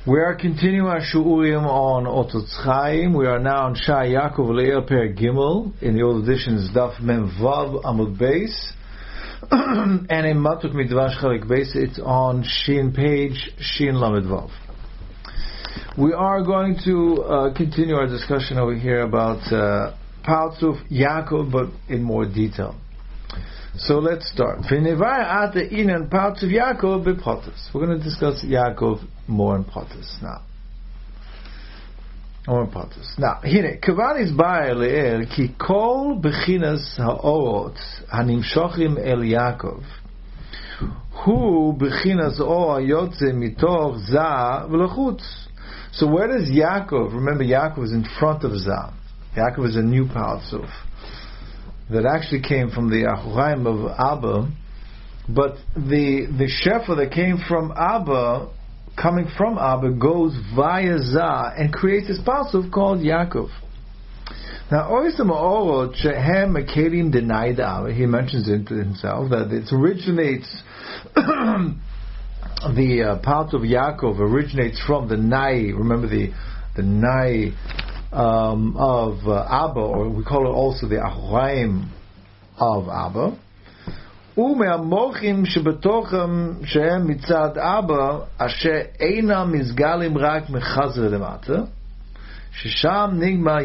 We are continuing our shu'urim on Otos Chaim. We are now on Shah Yaakov Le'er Per Gimel. In the old editions, Daf Mem Vav Amud Beis. And in Matuk Midvash Chalek Beis, it's on Shin page Shin Lamed Vav. We are going to continue our discussion over here about Partzuf Yaakov, but in more detail. So let's start. We're going to discuss Yaakov more in Partus now. Now, here, Kavan is Baer Le'er ki kol bechinas ha'orot hanimshochim el Yaakov hu bechinas or yotze mitoch za v'lachutz. So where does Yaakov? Remember, Yaakov is in front of Za. Yaakov is a new Partzuf that actually came from the Achoraim of Abba, but the Shefa that came from Abba, coming from Abba, goes via Za and creates this Partzuf called Yaakov. Now, Oisam Orot Shehem Akelim denied Abba. He mentions it himself that it originates. The part of Yaakov originates from the Nai. Remember the Nai of Abba, or we call it also the Achoraim of Abba. Ume'amochim shebetochem shehem mitzad Abba asher einam mizgalim rak mechazer lemata shesham nigma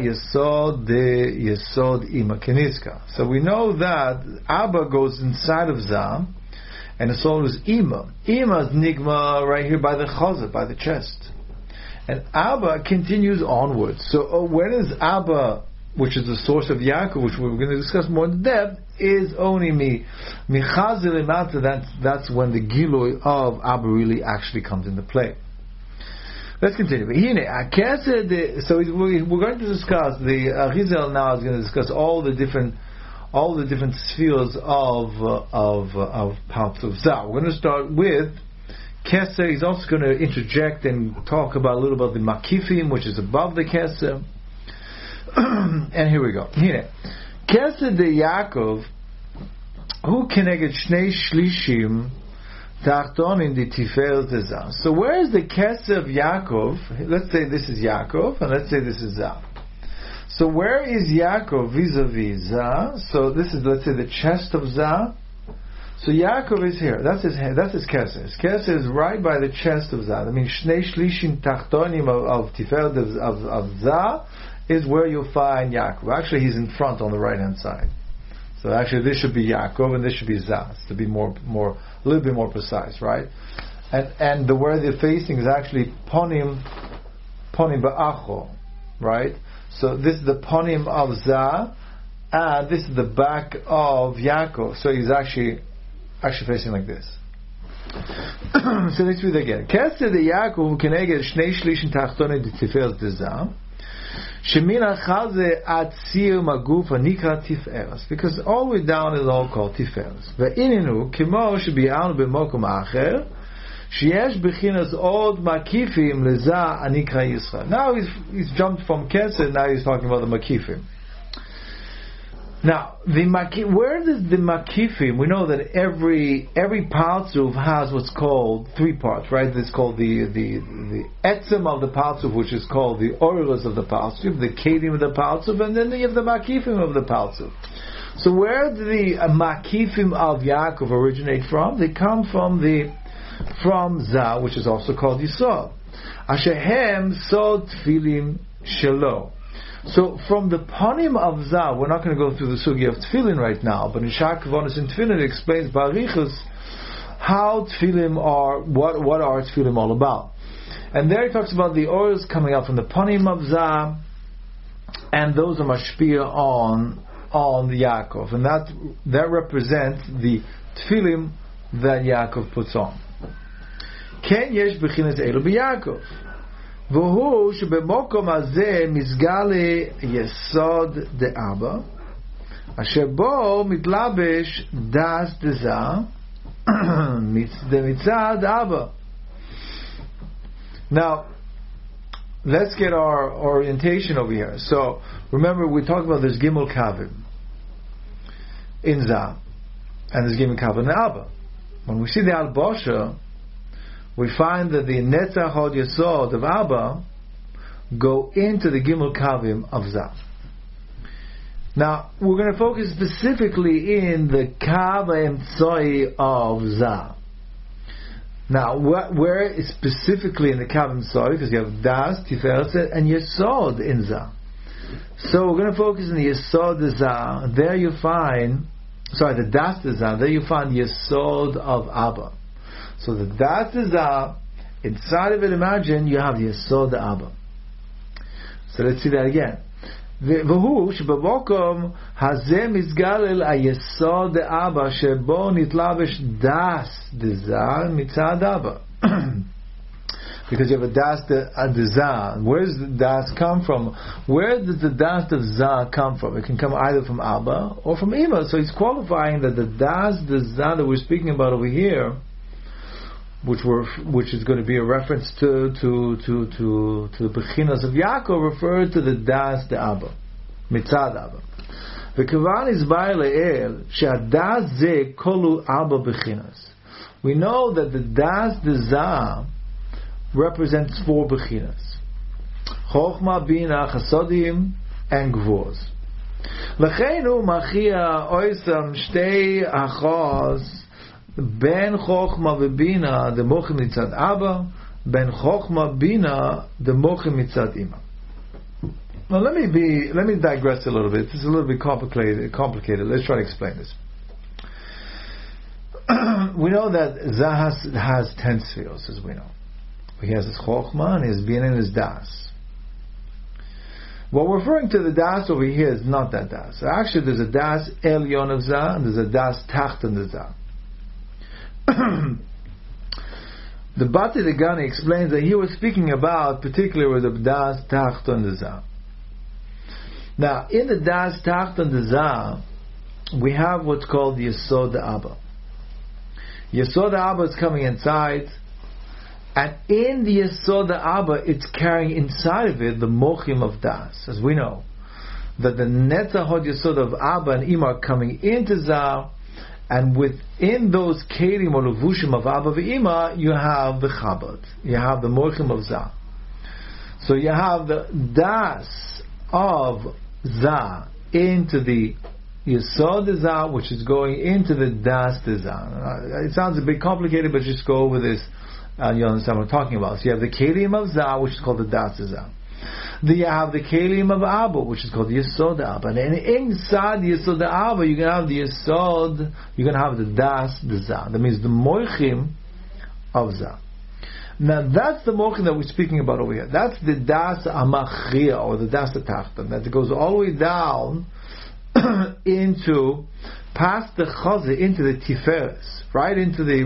yesod ima keniska. So we know that Abba goes inside of Zam, and the soul is Ima. Ima is Nigma right here by the Chazer, by the chest. And Abba continues onwards. So when is Abba, which is the source of Yaakov, which we're going to discuss more in depth, is only Chazer Lemata, that's when the Gilui of Abba really actually comes into play. Let's continue. So we're going to discuss, the Arizal now is going to discuss all the different spheres of parts of Za. We're going to start with Keser. He's also going to interject and talk about a little about the Makifim, which is above the Keser. And here we go. Here, Keser de Yaakov, who keneged shnei shlishim tachton in the Tiferet Za. So where is the Keser of Yaakov? Let's say this is Yaakov, and let's say this is Za. So where is Yaakov vis-a-vis Za? So this is, let's say, the chest of Za. So Yaakov is here. That's his Keser. His Keser is right by the chest of Za. I mean, Shnei Shlishim Tachtonim of Tiferet of Za is where you'll find Yaakov. Actually, he's in front on the right-hand side. So actually, this should be Yaakov and this should be Za, to be more, a little bit more precise, right? And the where they're facing is actually Ponim Ba'acho, right? So this is the Ponim of Za, and this is the back of Yaakov. So he's actually facing like this. So let's read again. Keser de Yaakov keneged shnei shlishin tachtonim de Tiferet de Za, shemin achaze ad sir maguf nikra Tiferes, because all the way down is all called Tiferes. Ve'ininu kimo shebi'anu b'mokom acher. Sheyesh bechinas od makifim leza anikra Yisrael. Now he's jumped from Keser. Now he's talking about the makifim. Now where does the makifim? We know that every partzuf has what's called three parts, right? It's called the etzem of the partzuf, which is called the oros of the partzuf, the kedim of the partzuf, and then you have the makifim of the partzuf. So where do the makifim of Yaakov originate from? They come from Za, which is also called Yisrael. Ashehem sod tfilim shelo. So from the panim of Za, we're not going to go through the sugi of tefillin right now, but in Shah Kavonis in Tefillin it explains barichus how tefillim are, what are tefillim all about. And there he talks about the oils coming out from the panim of Za, and those are mashpia on the Yaakov, and that represents the tefillim that Yaakov puts on. Ken yesh bechinas elu b'Yaakov, v'hu shebemokom hazeh mizgale yesod de'Abba, asher bo mitlabesh das deza mitzad Abba. Now, let's get our orientation over here. So, remember we talked about there's Gimel Kavim in Za, and there's Gimel Kavim in Abba. When we see the Albosha, we find that the Netzach Hod Yesod of Abba go into the Gimel Kavim of Zah. Now, we're going to focus specifically in the Kav Emtsoi of Zah. Now, where is specifically in the Kav Emtsoi? Because you have Das, Tiferet, and Yesod in Zah. So we're going to focus on the Yesod of Zah. There you find, the Das of Zah. There you find Yesod of Abba. So the Das of Zah, inside of it, imagine you have the Yesod of Abba. So let's see that again. והוא שבמקום הזה מסגלל היסוד דאבא שבו נתלבש דס דזר מצד אבא. Because you have a das dezah. Where does the das come from? Where does the das of zah come from? It can come either from Abba or from Ima. So he's qualifying that the das dezah that we're speaking about over here, which is going to be a reference to the Bechinas of Yaakov, referred to the Das de Abba, Mitzad Abba. V'kavan izbar le'el she'adas ze kolu Abba Bechinas. We know that the Das de Zah represents 4 Bechinas: Chochma, Bina, Chasodim, and Gvuz. L'cheinu machia oisam shtei achos Ben Chochma v'Bina the Mochim mitzad Abba, Ben Chochma Bina the Mochim mitzad Ima. Now let me digress a little bit. This is a little bit complicated. Let's try to explain this. We know that Zah has 10 spheres, as we know. He has his Chochma and his Bina and his Das. What we're referring to the Das over here is not that Das. Actually, there's a Das Elyon of Zah and there's a Das Tachton of Zah. The Bati Degani explains that he was speaking about particularly with the Das Tachton Dezah. Now, in the Das Tachton Dezah, we have what's called the Yesod Abba. Yesod Abba is coming inside, and in the Yesod Abba, it's carrying inside of it the Mochim of Das, as we know that the Netzach Hod Yesod of Abba and Ima are coming into Zah. And within those kelim or levushim of Abba v'Ima, you have the Chabad, you have the Mochim of Zah. So you have the Das of Zah into the Yesod Zah, which is going into the Das Zah. It sounds a bit complicated, but just go over this and you understand what I'm talking about. So you have the kelim of Zah, which is called the Das Zah. Then you have the kelim of Abba, which is called the Yesod Abba. And inside the Yesod Abba, you're going to have the Yesod, you're going to have the Das, the Zah. That means the Mochim of Zah. Now that's the Mochim that we're speaking about over here. That's the Das Amachria, or the Das Tachton, that goes all the way down into, past the Chazah, into the Tiferes, right into the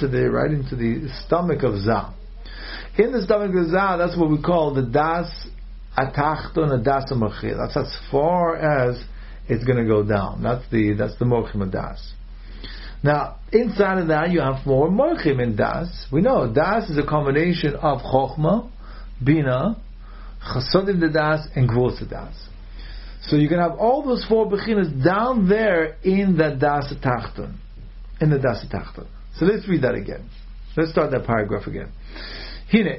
stomach of Zah. In the stomach of Zah, that's what we call the Das Atachton and Das Amachir. That's as far as it's going to go down. That's the Mochim of Das. Now, inside of that, you have more Mochim in Das. We know Das is a combination of Chochma, Bina, Chasodim de Das, and Gvos de Das. So you can have all those 4 Bechinas down there in the Das Atachton. In the Das Atachton. So let's read that again. Let's start that paragraph again. Hine,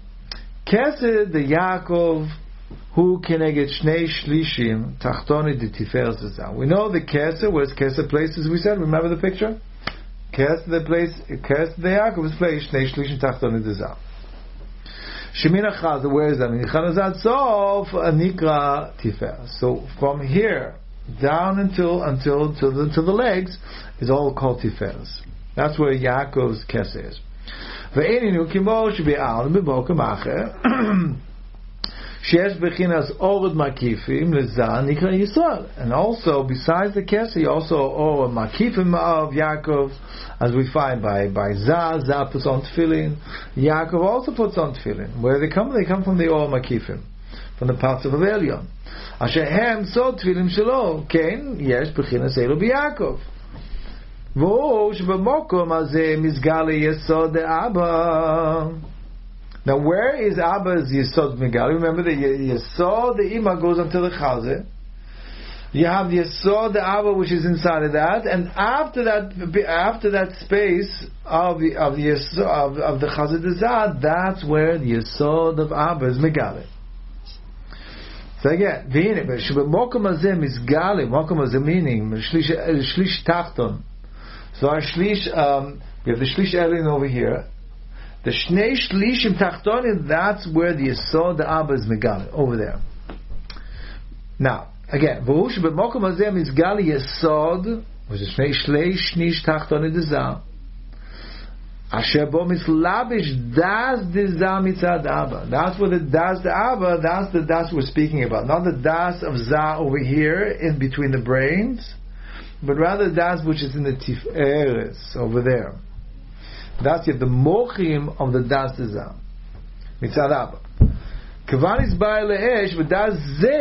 Kesed de Yaakov hu keneged shnei shlishim tachtoni de tiferes zah. We know the Kesed, where's Kesed placed, as we said. Remember the picture? Kesed the Yaakov is placed shnei shlishim tachtoni de zah. Shemina Chazah, where is that? Chanazat sof anikra tiferes. So from here down until the legs is all called tiferes. That's where Yaakov's Kesed is. ואיננו כמו שבעל בבוקם אחר שיש בחינס אורד מקיפים לזן נקרא ישראל. And also, besides the Kesed, also or makifim of Yaakov, as we find by Zah puts on tefillin. Yaakov also puts on tefillin. Where they come? They come from the or makifim, from the parts of Avelion. אשר הם סוד תפילין שלו, כן, יש בחינס אלו ביעקב. Now where is Abba's Yesod Megali? Remember the Yesod, the Ima goes until the Chazeh. You have the Yesod, the Abba, which is inside of that, and after that space of the Yesod, of the Chazad Zah, that's where the Yesod of Abba is Megale. So again, Mokum Hazeh Mizgale, Mokum Hazeh meaning Shlish Tachton. So our Shlish, we have the Shlish Elin over here. The Shnei Shlishim Tachtonim, that's where the Yesod, the Abba is Megale, over there. Now, again, V'hush b'mokum hazeh mizgal yesod, which is shnei shlish tachtonim dezah, asher bo mislabish das dezah mitzad Abba. That's what the das the Abba, that's the das we're speaking about. Not the das of Zah over here, in between the brains, but rather das which is in the tiferes, over there. That's the mochim of the das dezah, mitzad Abba. Kavanis ba'ale'esh, but that's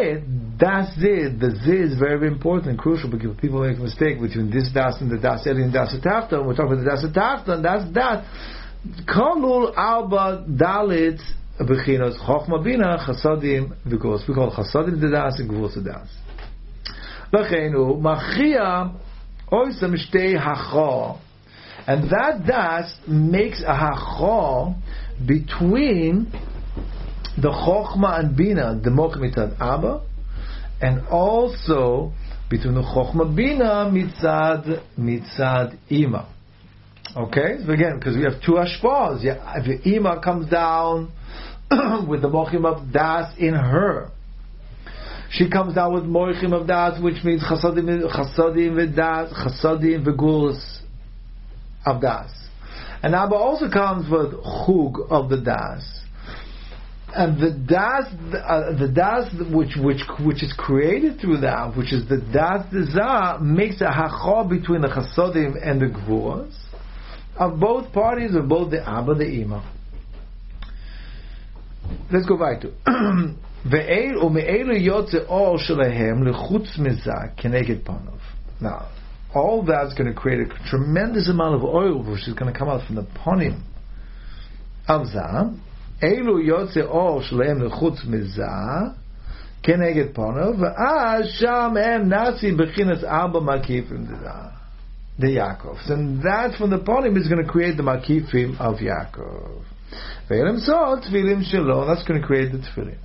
it. The zeh is very, very important and crucial because people make a mistake between this das and the das eli and das atachton. We're talking about the das atachton. That's that. Kolul alba dalit bechinos chochma bina chasadim v'gvos. We call chasadim the das and gvos the das. L'cheinu machia oisam shtei hacha, and that das makes a hacha between the Chokhmah and Bina, the Moch mitzad Abba, and also between the Chokhmah Bina mitzad Ima. Okay, so again, because we have two ashpahs. If the Ima comes down with the Mochim of Das in her, she comes down with Mochim of Das, which means Chasadim v'Das, Chasadim v'Guls of Das. And Abba also comes with Chug of the Das. And the das which is created through that, which is the das dezah, makes a hachah between the chasodim and the gvuras of both parties, of both the Abba and the Ima. Let's go back to now. All that's going to create a tremendous amount of oil, which is going to come out from the panim of Zah. Eilu yotze or shleim lechutz mizah keneged ponav v'az sham em nasi bechinas Abba makifim the Yaakov. And that from the ponim is going to create the makifim of Yaakov. Ve'elim so tefillim shelo, that's going to create the tefillim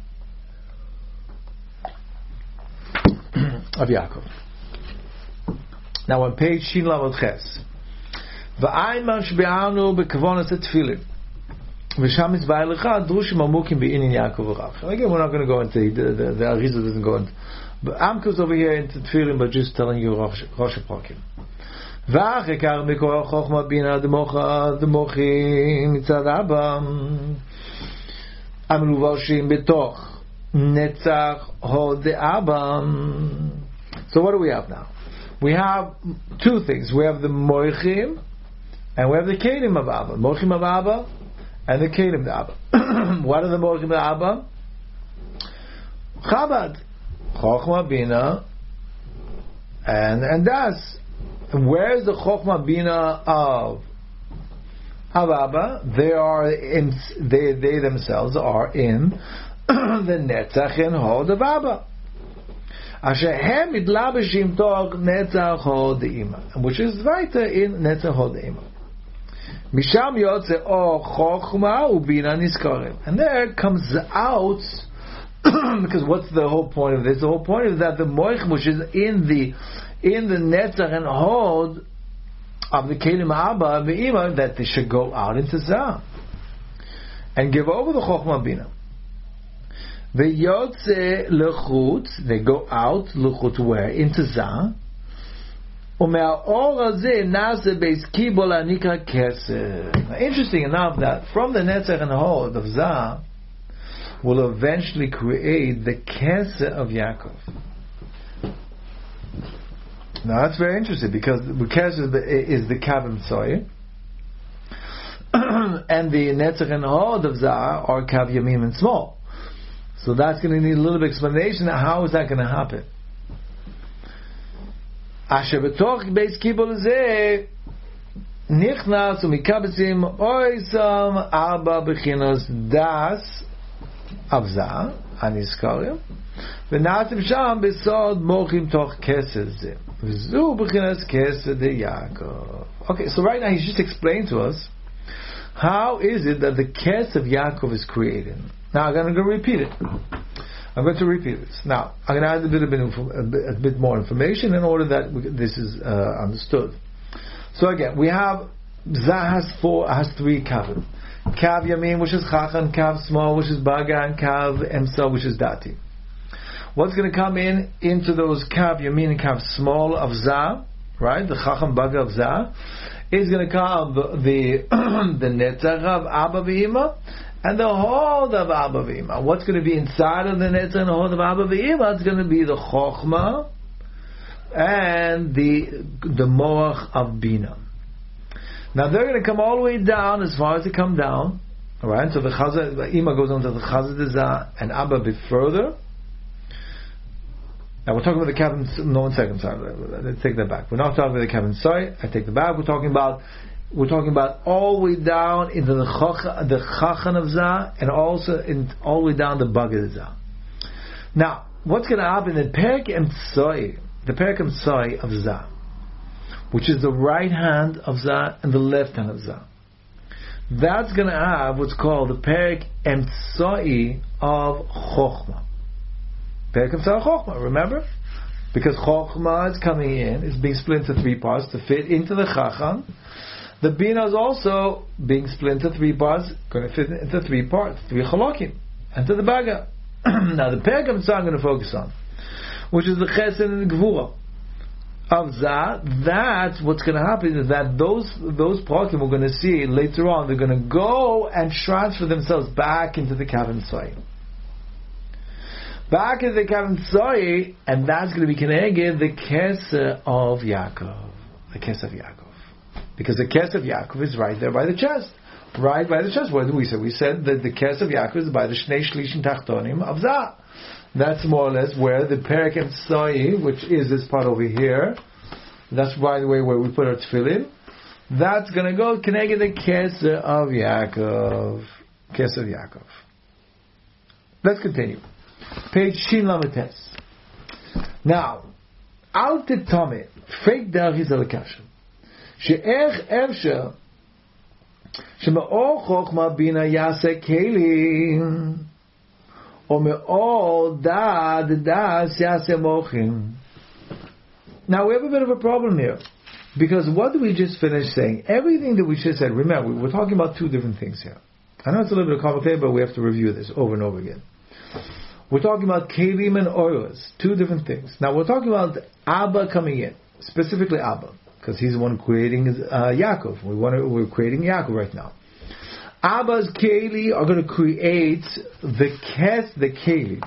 of Yaakov. Now on page Shin Lavot Ches, v'ayman shbe'anu bekavonas tefillim. Again, we're not going to go into the Arizal doesn't go into. But Amkus over here into Tefillin, but just telling you Rosh Hapakim. V'achekar mikol chochma bina demochim mitzad Abba amluvoshim betoch netzach hod Abba. So what do we have now? We have two things. We have the mochim and we have the kelim of Abba. Mochim of Abba and the kelim of Abba. What are the mochim of Abba? Chabad, chochma bina, and das. Where is the chokhmah bina of Abba? They themselves are in the netzach and hod of Abba. Asher hem idlabeshim tog netzach hod ima, which is weiter in netzach hod ima. Misham yotze o chokhmah ubina niskarim, and there comes out. Because what's the whole point of this? The whole point is that the moich, which is in the netzach and hod of the kelim Abba and the Ima, that they should go out into Zah and give over the chokhmah bina. The yotze lechut, they go out lechut where? Into Zah. Interesting enough that from the netzach and hod of Zah will eventually create the Keseh of Yaakov. Now that's very interesting because the Keseh is the Kavim Tzoyer, and the Netzach and Hod of Zah are Kav Yamim and small. So that's going to need a little bit of explanation. How is that going to happen? Asher b'toch beis kibul zeh nichnas umikabetzim oisam arba bechinos das Avza Aniskarim V'nasim sham besod mochim toch kesed zeh. V'zu b'chinas kesed de Yaakov. Okay, so right now he's just explained to us how is it that the kesed of Yaakov is created. Now I'm going to repeat it. I'm going to repeat this. Now I'm going to add a bit more information in order that this is understood. So again, we have Zah has three kavim. Kav Yamin, which is Chacham, Kav Small, which is Baga, and Kav Emsa, which is Dati. What's going to come into those Kav Yamin and Kav Small of Zah, right? The Chacham Baga of Zah, is going to come the Netzach of Abba V'Ima and the Hod of Abba V'Ima. What's going to be inside of the Netzach and the Hod of Abba V'Ima? It's going to be the Chochma and the Moach of Bina. Now they're going to come all the way down as far as they come down. Alright, so the Chazal, Ima goes on to the Chazal de Zah and Abba a bit further. Now we're talking about the Kavim, no, 1 second, sorry, let's take that back. We're not talking about the Kavim Soy, I take that back. We're talking about all the way down into the Chachan of Zah and also all the way down the Bagad of Zah. Now, what's going to happen in Perek Emtsoi, the Perek Emtsoi of Zah, which is the right hand of Zah and the left hand of Zah. That's going to have what's called the Perek Emtsoi of Chochmah. Perek Emtsoi of Chochmah, remember? Because Chochmah is coming in, it's being split into three parts to fit into the Chacham. The Bina is also being split into three parts, going to fit into three parts, three Chalokim, and to the Baga. Now the Perek Emtsoi I'm going to focus on, which is the Chesed and the Gvura of Zah. That's what's going to happen, is that those Prakim we're going to see later on, they're going to go and transfer themselves back into the Kavim Soy. Back into the Kavim Soy, and that's going to be Keneged the Kesed of Yaakov. The Kesed of Yaakov. Because the Kesed of Yaakov is right there by the chest. Right by the chest. What did we say? We said that the Kesed of Yaakov is by the Shnei Shlishin Tachtonim of Zah. That's more or less where the Perek Emtsoi, which is this part over here, that's by the way where we put our tefillin, that's going to go connected the Kesed of Yaakov. Kesed of Yaakov. Let's continue. Page Shin Lametes. Now, Al Titame, Fake Dargis Al Kashem. She'ech Evsha, She'ma'or Chochma Bina Yase Kelim. Now we have a bit of a problem here, because what did we just finish saying? Everything that we just said, remember, we're talking about two different things here. I know it's a little bit complicated, but we have to review this over and over again. We're talking about Kelim and Oros, two different things. Now we're talking about Abba coming in, specifically Abba, because he's the one creating Yaakov. We're creating Yaakov right now. Abba's Keli are going to create the Keli.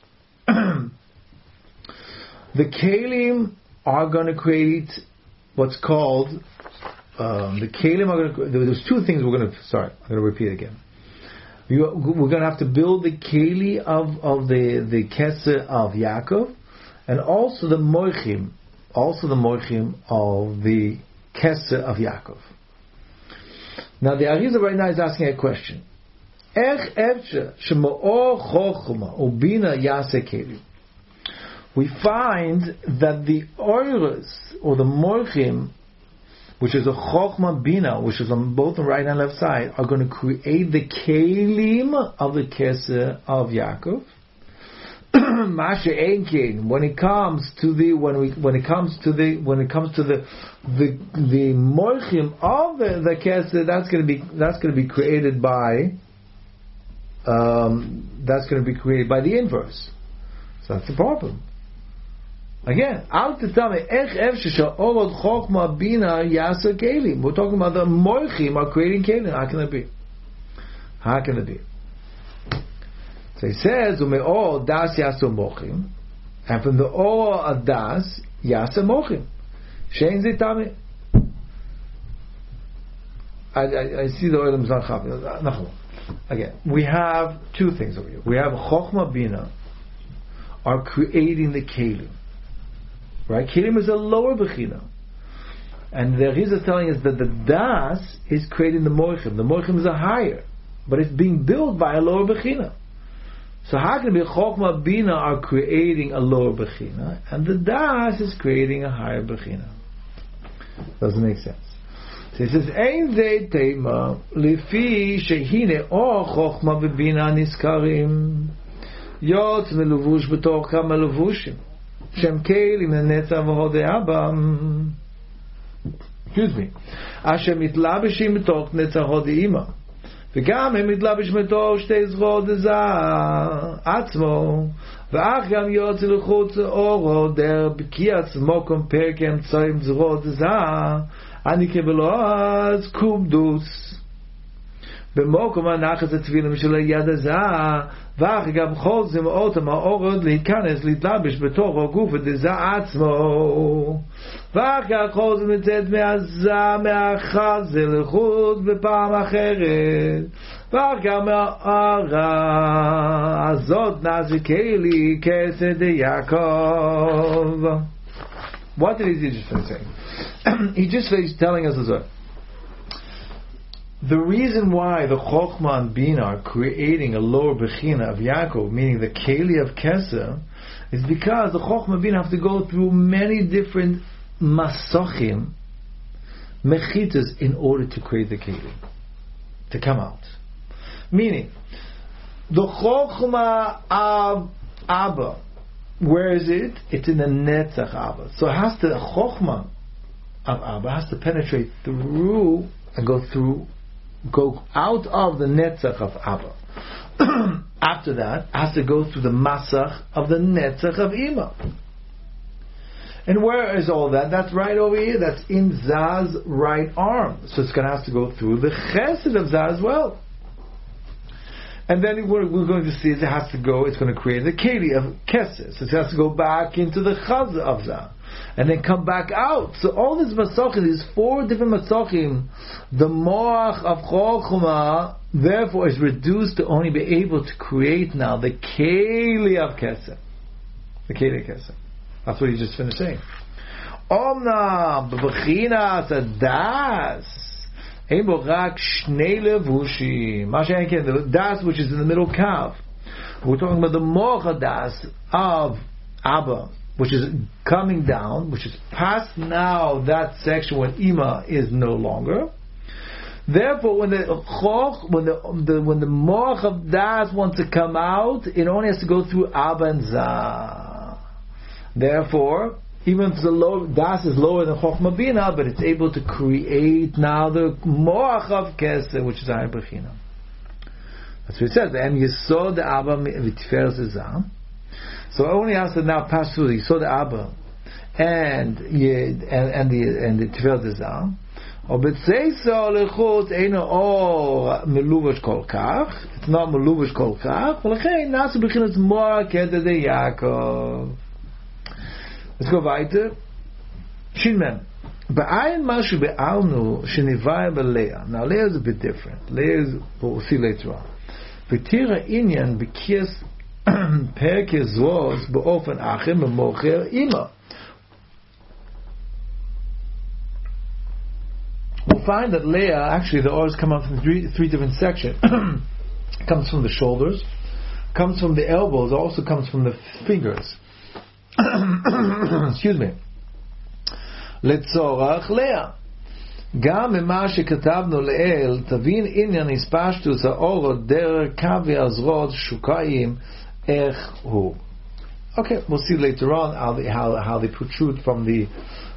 The Kelim are going to create what's called the Kelim are going to. There's two things we're going to. Sorry, I'm going to repeat again. We're going to have to build the Keli of the Kesed of Yaakov, and also the Moichim of the Kesed of Yaakov. Now the Arizal right now is asking a question. We find that the Oros, or the Morchim, which is a Chochma Bina, which is on both the right and left side, are going to create the Kelim of the Kesed of Yaakov. Masha Enkin, when it comes to the Morchim of the Kesed, that's going to be created by the inverse. So that's the problem. Again, we're talking about the Morchim are creating Kelim. How can it be? So he says, "Umeor das yasu mochim," and from the or of das yasa mochim. Shein zitame. I see the oilem zanchav. Again, we have two things over here. We have Chochma Bina are creating the Kelim. Right? Kelim is a lower bechina. And the Rizal is telling us that the das is creating the Mochim. The Mochim is a higher, but it's being built by a lower bechina. So how can it be Chokhmah Bina are creating a lower Bechina, and the Das is creating a higher Bechina? Doesn't make sense. So he says, Ein Zeh Tema, Lefi Shehine O Chokhmah Bebina Niskarim, Yotz Meluvush B'toch Kama Levushim, Shem Kelim Netzah V'hodei Abba, excuse me, Asher Mitlabeshim B'toch Netzah Hodei Ima, וגם הם מתלבש מתוך שתי זרועות עצמו, ואך גם יוצא לחוץ אורו דר בקי עצמו קומפר כאמצעים זרועות אני קבלו אז קומדוס. במוקום הנחס התפילם של היד ואך גם חוזם אותם האורות להיכנס להתלבש בתוך הגוף עצמו. ואך כך חוזם לצאת מהחזה לחוץ בפעם אחרת. ואך גם מהערה הזאת נזיקי לי כסד יעקב. What did he just say? He just is telling us this. The reason why the Chokhmah and Bina are creating a lower Bechina of Yaakov, meaning the Keli of Keser, is because the Chokhmah and Bina have to go through many different Masachim, Mechitas, in order to create the Keli, to come out. Meaning, the Chokhmah of Abba, where is it? It's in the Netzach Abba. So it has to, the Chokhmah of Abba has to penetrate through and go out of the Netzach of Abba. After that, has to go through the Masach of the Netzach of Ima. And where is all that? That's right over here. That's in Zah's right arm. So it's going to have to go through the Chesed of Zah as well. And then we're going to see it has to go, it's going to create the Keli of Keser. So it has to go back into the Chaz of Zah. And then come back out. So all these Masachim, these 4 different Masachim, the Moach of Chokhmah, therefore is reduced to only be able to create now the Keli of Keser. The Keli of Keser. That's what he just finished saying. Omnam, B'Bechinas Adas. The das which is in the middle kav. We're talking about the mocha das of Abba, which is coming down, which is past now that section when Ima is no longer. Therefore, when the moch of das wants to come out, it only has to go through Abba and Zah. Therefore, even if the low, Das is lower than Chokhmah Bina, but it's able to create now the Moach of Keser, which is Higher Bechina. That's what it says. And you saw the Abba v'Tiferes Zah. So it only has to now pass through. You saw the Abba and the Tiferes Zah. Or b'Tzeisa lechutz eino or meluvash kol kach. It's not meluvash kol kach. V'lechein nasu b'chinas Moach Keser de Yaakov. Let's go weiter. Shinmen. Ba'ayin mashu be'alnu shenivaya b'Leah. Now Leah is a bit different. Leah is, we'll see later on. V'tira inyan b'kies perke zvoz b'ofen achim b'mocher ima. We'll find that Leah, actually the oars come out from three different sections. Comes from the shoulders, comes from the elbows, also comes from the fingers. Excuse me. לצורך לאה. גם ממה שכתבנו לאל, תבין עניין הספשטוס האורות דרך קווי הזרועות שוקיים איך הוא. Okay, we'll see later on how they protrude from the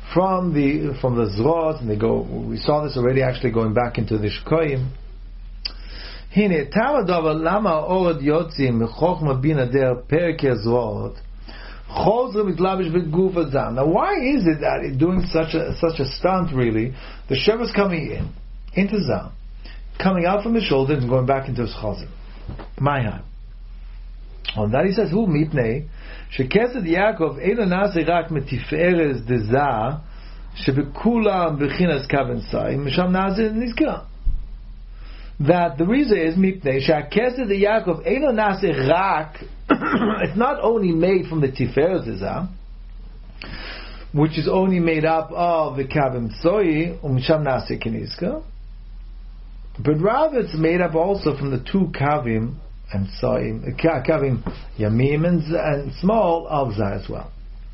zrot, and they go. We saw this already, actually going back into the shukayim. הנה, תמה דבר למה האורות יוצאים מחוכמה בינה דרך פרק הזרועות. Now, why is it that it's doing such a stunt? Really, the Shem is coming into Zah, coming out from his shoulders and going back into his chazim. My on that he says, "Who mitnei shekesed Yaakov eino nase rak metiferes de Zah shebekulam bechinas kavensai misham nase nizkar." That the reason is mitnei shekesed Yaakov eino nase rak. It's not only made from the Tiferes Zah, which is only made up of the Kavim Soi, Umisham Nase Kenizka, but rather it's made up also from the 2 Kavim and Tzoim, Kavim Yamim and small of Za as well.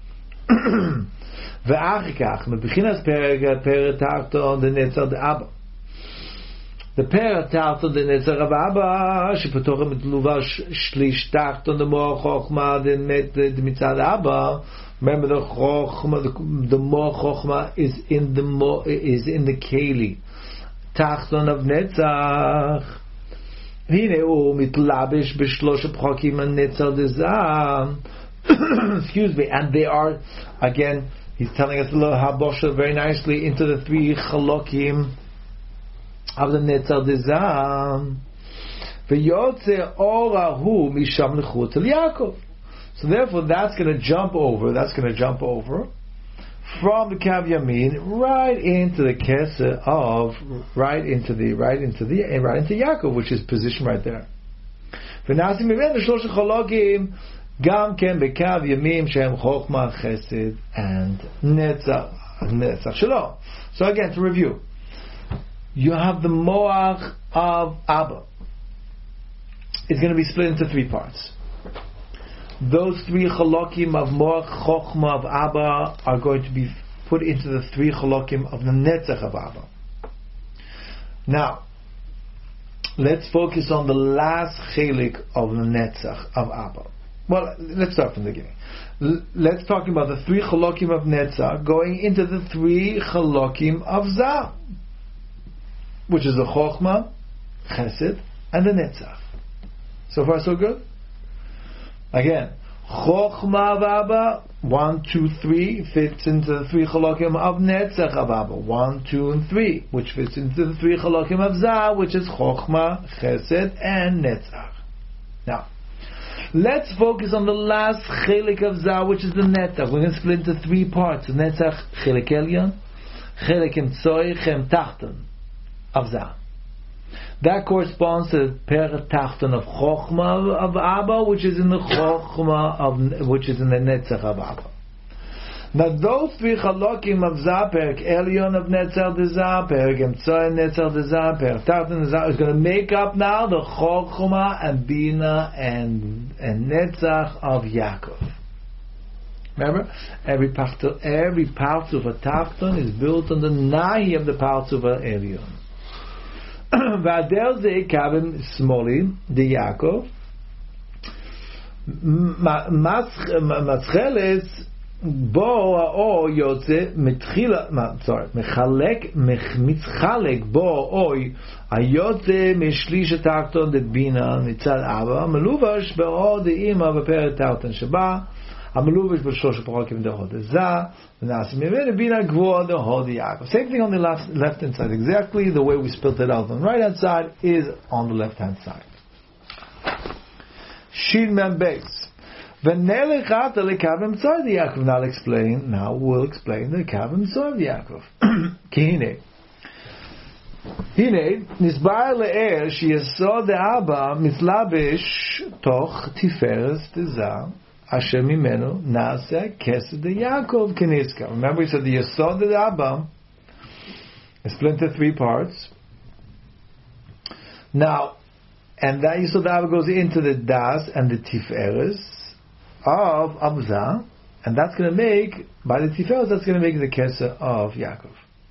Ve'achikach, mebichinas peret tarton the netzer de Abba. The peret tarton the netzer of Abba, shepotochem et luvash shlish tarton the more chokhma the mitzad Abba. Remember the chokhma, the more chokhma is in the keli tarton of netzach. Hine u mitlabish b'shlosh pchokim and netzer de Za. Excuse me, and they are, again, he's telling us a little habosha very nicely into the three chalokim of the Netzer de Zam. V'yotze orahu misham lechut el Yaakov. So therefore, that's going to jump over from the Kav Yamin right into the Keser of right into Yaakov, which is positioned right there. V'nasim miven the shlosh chalokim. Gam ken bekav yamim shem chokhma chesed and netzach shalom. So again, to review, you have the moach of Abba. It's going to be split into three parts. Those three chalokim of moach chokhma of Abba are going to be put into the three chalokim of the netzach of Abba. Now, let's focus on the last chelik of the netzach of Abba. Well, let's start from the beginning. Let's talk about the three chalokim of Netzach going into the three chalokim of Za, which is the Chokhmah, Chesed, and the Netzach. So far, so good? Again, Chokhmah of Abba, 1, 2, 3, fits into the three chalokim of Netzach of Abba, 1, 2, and 3, which fits into the three chalokim of Za, which is Chokhmah, Chesed, and Netzach. Now, let's focus on the last chelik of Za, which is the Netzach. We're going to split into three parts. Netzach chelik Elyon, chelik Emtsoi, chem Tachton of Za. That corresponds to the peret Tachton of Chokhmah of Abba, which is in the Chokhmah which is in the Netzach of Abba. Now those three chalokim of Za, Perek Elyon of Netzer de Za, Perek Emtsoi Netzer de Za, Perek Tachton de Za, is going to make up now the Chokhmah and Bina and Netzach of Yaakov. Remember, every part of a Tachton is built on the Nahi of the parts of a Elyon. V'adel ze kavim smoli de Yaakov, Mascheles בו האור יוצא מתחלק בו אוי היוצא משליש התחתון דבינה מצד אבא מלובש באור דאמא בפרק תחתון שבה המלובש בשלוש פרקים דהוד זה ונעשה ממנו בינה גבוה דהוד יעקב. Same thing on the left hand side, exactly the way we spelled it out on the right hand side is on the left hand side. Shin Mem Beis. Now we'll explain the Kavim Tzor of Yaakov. Kihine. Hine, nisbar le'er sheyesod de'aba mitlabesh toch tiferes de'za asher mimenu na'aseh kesed de'Yaakov k'nizkar. Remember we said the yesod de'aba is split into three parts. Now, and that yesod de'aba goes into the das and the tiferes of Abza, and that's going to make, by the Tiferes, that's going to make the Keser of Yaakov.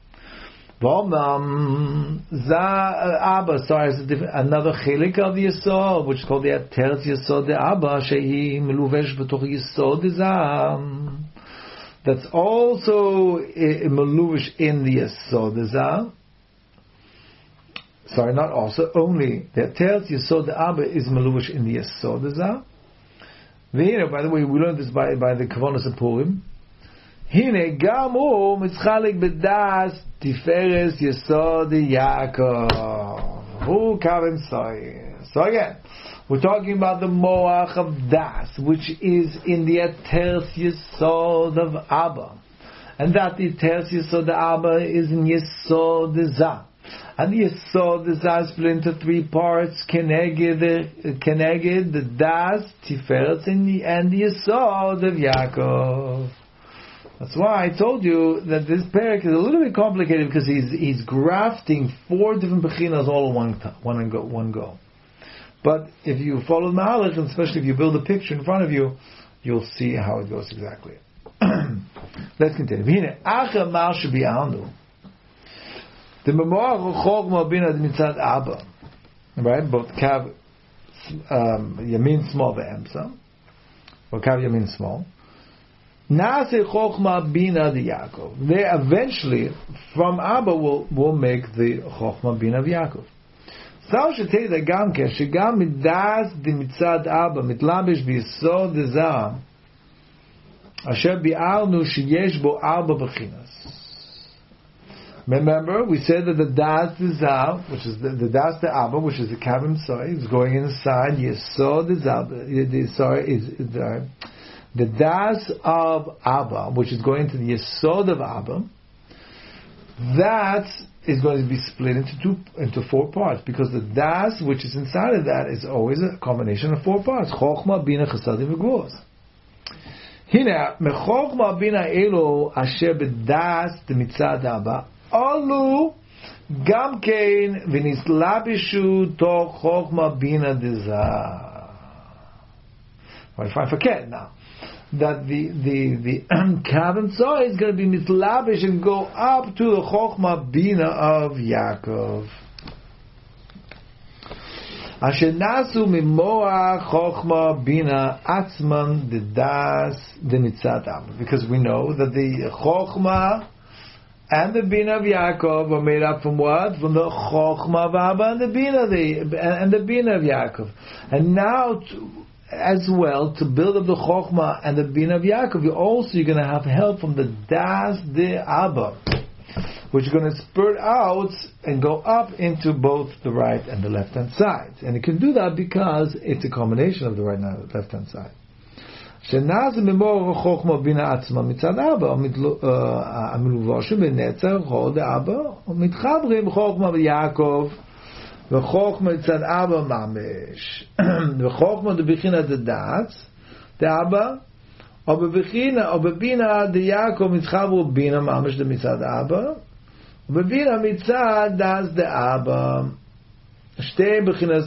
Abba, sorry, another Chelik of the Yesod, which is called the Ateret Yesod de Abba, Shehi Meluvesh B'toch Yesod de Zah. That's also Meluvesh in the Yesod de Zah. Sorry, not also, only the Ateret Yesod de Abba is Meluvesh in the Yesod de Zah. By the way, we learned this by the Kavonos of Purim. Hine gamu mitzchalik bedas tiferes yesod Yaakov. Who kavim soy? So again, we're talking about the moach of das, which is in the Ateret Yesod of Abba, and that the Ateret Yesod of Abba is in Yesod Zah. And the Yesod is split into three parts: Keneged, the Das, Tiferet, and the Yesod of Yaakov. That's why I told you that this parak is a little bit complicated because he's grafting four different bechinas all in one go. But if you follow the Mahalach, and especially if you build a picture in front of you, you'll see how it goes exactly. Let's continue. Hine, acha mal shebi'alnu. The memoach chokma bina mitzad Abba. Right? Both kav yamin small ve'emsa. Or kav yamin small. Nase chokma bina de Yaakov. They eventually, from Abba, will make the chokma bina of Yaakov. So שתדע that כן, שגם מדעת דמצד אבא מתלבש ביסוד דזעם אשר ביארנו שיש בו ארבע בחינס. Remember, we said that the das dezah, which is the das de Abba, which is the kavim soy, is going inside Yesod the das of Abba, which is going to the Yesod of Abba. That is going to be split into 4 parts, because the das which is inside of that is always a combination of 4 parts. Chokhmah, Bina, Chasadim, V'Gvuros. Hina mechokmah bina elo asher bedas demitzad Abba alu gam kein v'nislabishu toch chokmah bina dezah. Well, if I forget now that the Kavim Tzoy is going to be mislabish and go up to the chokmah bina of Yaakov. Asher nasu mimoach chokmah bina atzman dedas demitzad Abba, because we know that the chokmah and the bina of Yaakov are made up from what? From the chokmah of Abba and the bina of Yaakov. And now, as well, to build up the chokmah and the bina of Yaakov, you're going to have help from the das de Abba, which is going to spurt out and go up into both the right and the left hand side. And it can do that because it's a combination of the right and the left hand side. שנaz ממור חוכמה בינה עצמה מצד אבא, המלובשים בנצר חוד אבא, ומתחברים חוכמה ביעקב, וחוכמה מצד אבא ממש, וחוכמה דבחינה דדעת, דאבא, או בבינה דיעקב מתחברו בינה ממש דמצד אבא, ובבינה מצד דעת דאבא, שתי בחינס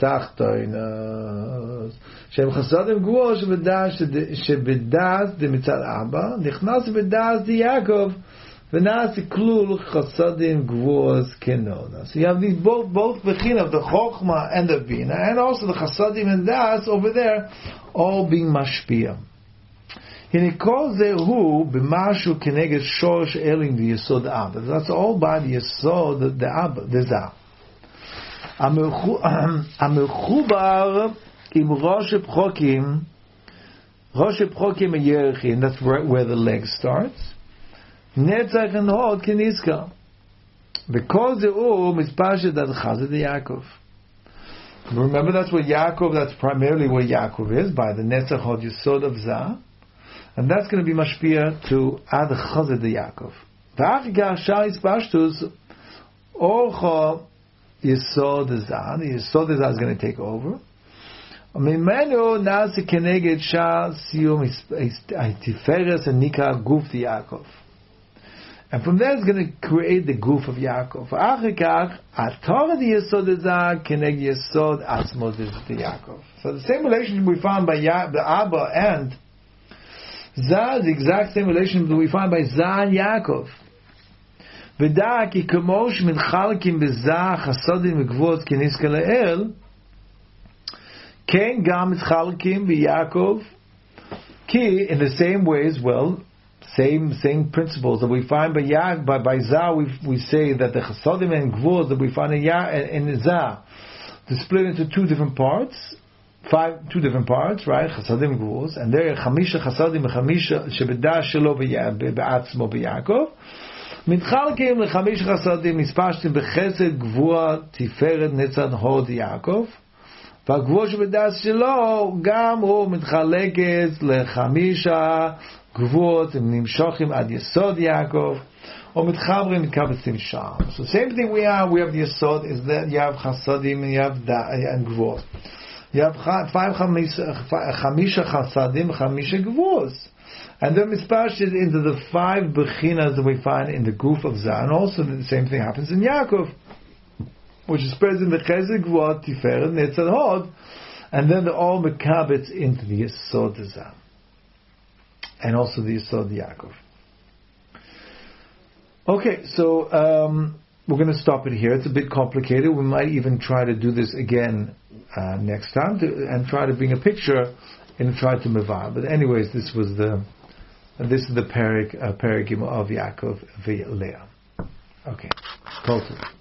תחתונס, שהם חסדים גבוהות שבדעת דמצד אבא, נכנס בדעת דיעקב, ונעשה כלול חסדים גבוהות כנונה. So you have these both bechina of the chokhmah and the bina, and also the chasadim and das over there, all being mashpia. הנה כל זה הוא במשהו כנגד שורש אלים ויסוד אבא. That's all by the יסוד דאבא, דזע. המחובר עם ראש פחוקים הירחין, that's where the leg starts. נצח and הוד כנזכר. וכל זה הוא מספשת עד חסד יעקב. Remember, that's primarily where Yaakov is, by the Netzach Hod Yesod of Zah. And that's going to be mashpia to Ad Chazed Yaakov. V'achikar shal ispashtus orcha Yesod Zah. The Yesod Zah is going to take over. Mimenu nasi keneged shal siyum tiferes and nikah guf Yaakov. And from there it's going to create the guf of Yaakov. V'achikar ator the Yesod Zah keneged Yesod atzmo de Yaakov. So the same relationship we found by the Abba and Zah is the exact same relationship that we find by Zah and Yaakov. V'da ki kamosh min chalkim b'Zah chasadim v'gvot k'nizka le'el, ken gam chalkim b'Yaakov, ki in the same way as well, same principles that we find by Zah. We say that the chasadim and gvot that we find in Zah, to split into two different parts, right? Chasadim Gvuros, and there are Chamisha Chasadim and Chamisha Shebedah Shelo Be'atzmo Be'Yakov. Mitchalkim leChamisha Chasadim Mispashtim Bechesed Gvura Tiferet Netzad Hod Yaakov. והגבורה שבדעת שלו גם הוא מתחלקת לחמישה גבורות, הם נמשכים עד יסוד יעקב, או מתחברים מתקבצים שם. So same thing we have the יסוד, is that you have chasadim and you have גבורות. You have חמישה חסדים, חמישה גבורות. And then mispashed into the 5 bechinas that we find in the guf of Zah. And also the same thing happens in Yaakov. which is present in the Chesed, Gvura, Tiferet, Netzar, Hod, and then they're all mekabetz into the Yesod Zam, and also the Yesod Yaakov. Okay, so we're going to stop it here. It's a bit complicated. We might even try to do this again next time and try to bring a picture and try to mevar. But anyways, this is the Perek of Yaakov via Leah. Okay, Kol Tov.